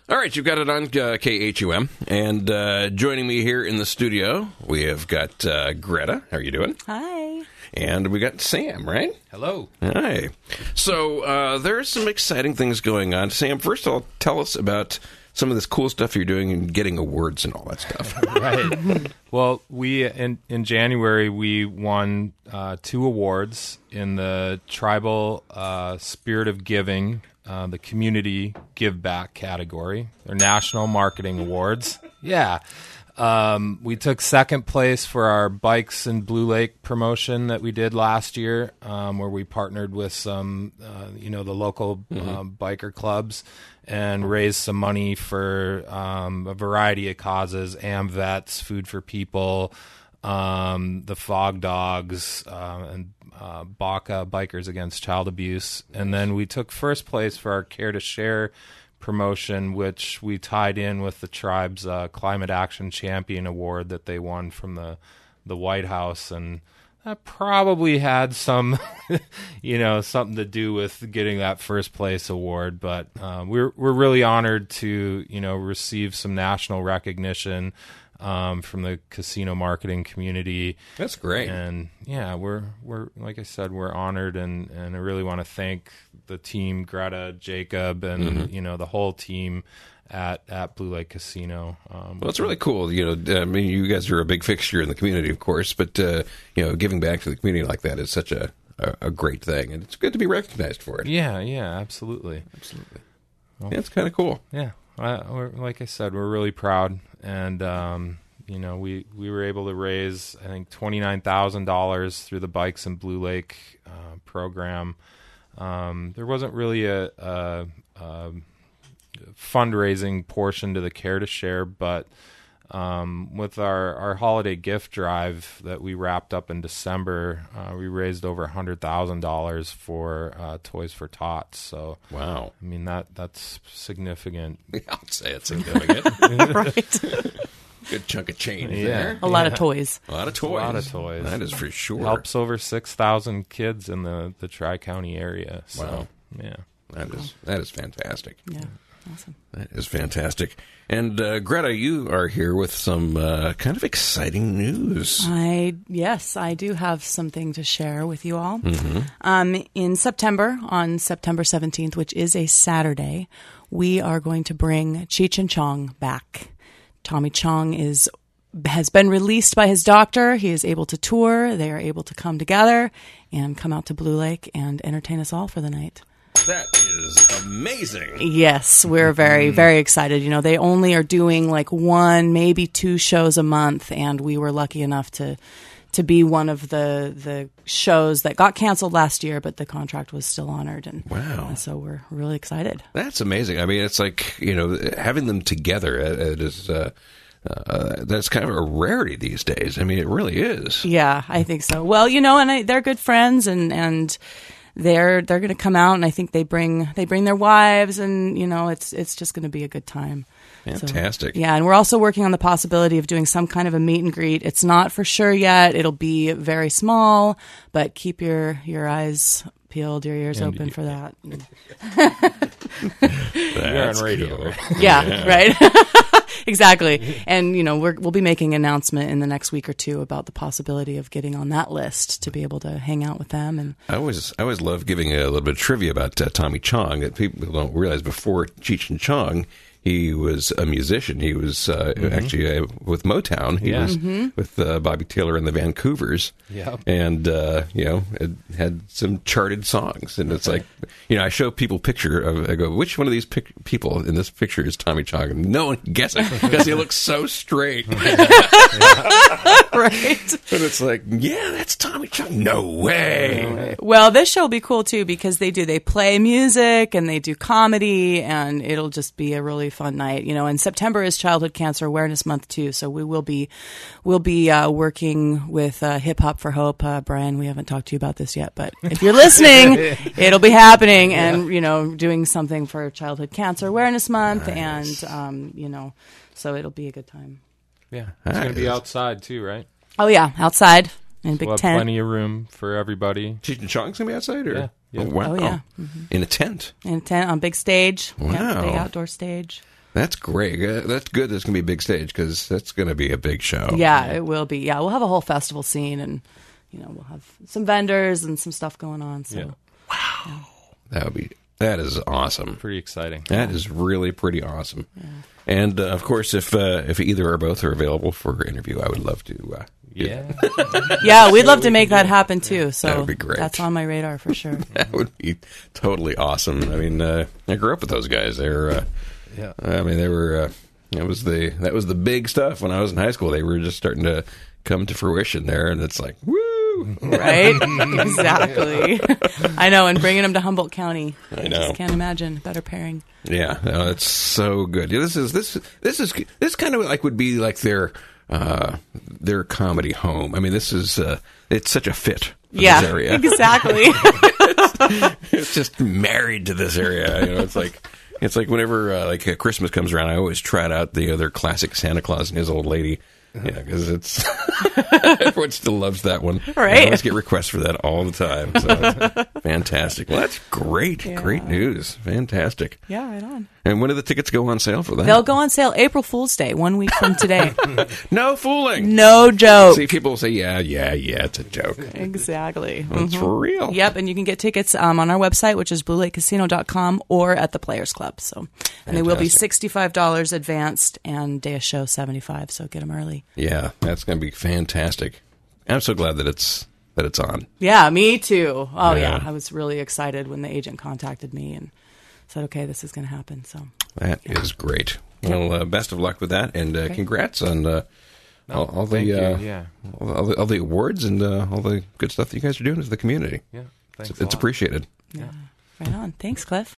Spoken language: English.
All right, you've got it on KHUM. And joining me here in the studio, we have got Greta. How are you doing? Hi. And we got Sam, right? Hello. Hi. So there are some exciting things going on. Sam, first of all, tell us about some of this cool stuff you're doing and getting awards and all that stuff. Right. Well, we in January we won 2 awards in the Tribal Spirit of Giving, the Community Give Back category. They're National Marketing Awards. Yeah. We took second place for our Bikes in Blue Lake promotion that we did last year, where we partnered with some, the local biker clubs and raised some money for a variety of causes: AmVets, Food for People, the Fog Dogs, and BACA, Bikers Against Child Abuse. And then we took first place for our Care to Share promotion, which we tied in with the tribe's Climate Action Champion Award that they won from the White House, and that probably had some, something to do with getting that first place award. But we're really honored to receive some national recognition from the casino marketing community. That's great. And yeah, we're like I said, we're honored, and I really want to thank the team, Greta, Jacob, and the whole team at Blue Lake Casino. Well, it's really cool. I mean, you guys are a big fixture in the community, of course, but giving back to the community like that is such a great thing, and it's good to be recognized for it. Yeah, absolutely. Well, yeah, it's kind of cool. Yeah, like I said, we're really proud, and we were able to raise, I think, $29,000 through the Bikes in Blue Lake program. There wasn't really a fundraising portion to the Care to Share, but with our holiday gift drive that we wrapped up in December, we raised over $100,000 for Toys for Tots. So wow, I mean that's significant. I'll say it's significant. Right. Good chunk of change there. A lot of toys. A lot of toys. That is for sure. Helps over 6,000 kids in the Tri-County area. So, wow. Yeah. That is fantastic. Yeah. Awesome. That is fantastic. And Greta, you are here with some kind of exciting news. Yes, I do have something to share with you all. In September, on September 17th, which is a Saturday, we are going to bring Cheech and Chong back. Tommy Chong has been released by his doctor. He is able to tour. They are able to come together and come out to Blue Lake and entertain us all for the night. That is amazing. Yes, we're very, very excited. They only are doing like 1, maybe 2 shows a month, and we were lucky enough to be one of the shows that got canceled last year, but the contract was still honored. And wow. So we're really excited. That's amazing. I mean, it's like, having them together is that's kind of a rarity these days. I mean, it really is. Yeah, I think so. Well, and they're good friends, and they're going to come out, and I think they bring their wives, and it's just going to be a good time. Fantastic. So, yeah, and we're also working on the possibility of doing some kind of a meet and greet. It's not for sure yet. It'll be very small, but keep your eyes peeled, your ears open for that. You're on radio, cool. right? Yeah, right. Exactly. And, we'll be making an announcement in the next week or 2 about the possibility of getting on that list to be able to hang out with them. And I always love giving a little bit of trivia about Tommy Chong that people don't realize. Before Cheech and Chong, he was a musician. He was actually with Motown. He was with Bobby Taylor and the Vancouvers. Yeah. And, had some charted songs. And it's like, I show people I go, which one of these people in this picture is Tommy Chong? And no one can guess it because he looks so straight. Right. But it's like, yeah, that's Tommy Chong. No way. Well, this show will be cool, too, because they play music and they do comedy, and it'll just be a really fun night. And September is Childhood Cancer Awareness Month, too, so we'll be working with Hip Hop for Hope. Brian, we haven't talked to you about this yet, but if you're listening, it'll be happening, and, doing something for Childhood Cancer Awareness Month, nice. And, so it'll be a good time. Yeah, it's going to be outside too, right? Oh yeah, outside in a big we'll have tent. Plenty of room for everybody. Cheech and Chong's going to be outside? Or? Yeah. Oh, wow. Oh, yeah. In a tent? In a tent on a big stage. Wow. Yeah, big outdoor stage. That's great. That's good. There's going to be a big stage because that's going to be a big show. Yeah, it will be. Yeah, we'll have a whole festival scene, and we'll have some vendors and some stuff going on. So, wow, that is awesome. Pretty exciting. That is really pretty awesome. Yeah. And of course, if either or both are available for an interview, I would love to. Yeah, we'd love to make that happen too. So that would be great. That's on my radar for sure. That would be totally awesome. I mean, I grew up with those guys. They're, I mean, they were. That was the big stuff when I was in high school. They were just starting to come to fruition there, and it's like, woo! Right? Exactly. I know, and bringing them to Humboldt County. I know. I just can't imagine better pairing. Yeah, no, it's so good. Yeah, this is kind of like would be like their comedy home. I mean, this is it's such a fit for this area. Exactly. It's just married to this area. It's like whenever like Christmas comes around, I always trot out the other classic Santa Claus and his old lady. Yeah, because it's everyone still loves that one. Right. I always get requests for that all the time. So it's fantastic. Well, that's great. Yeah. Great news. Fantastic. Yeah, right on. And when do the tickets go on sale for that? They'll go on sale April Fool's Day, 1 week from today. No fooling. No joke. See, people will say, yeah, it's a joke. Exactly. It's for real. Yep, and you can get tickets on our website, which is BlueLakeCasino.com, or at the Players Club. So, and they will be $65 advanced, and day of show $75. So get them early. Yeah, that's going to be fantastic. I'm so glad that it's on. Yeah, me too. Oh yeah, I was really excited when the agent contacted me and said, "Okay, this is going to happen." So that is great. Well, best of luck with that, and congrats on all the awards and all the good stuff that you guys are doing as the community. Yeah, thanks. It's appreciated. Yeah, right on. Thanks, Cliff.